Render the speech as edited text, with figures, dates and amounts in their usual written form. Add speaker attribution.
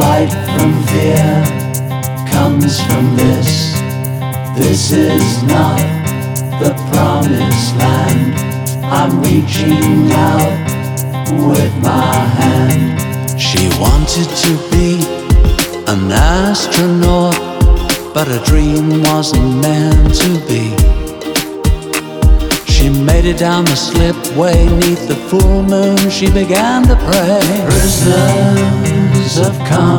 Speaker 1: flight from fear comes from this. This is not the promised land. I'm reaching out with my hand. She wanted to be an astronaut, but her dream wasn't meant to be. She made it down the slipway, 'neath the full moon she began to pray. Prisoners of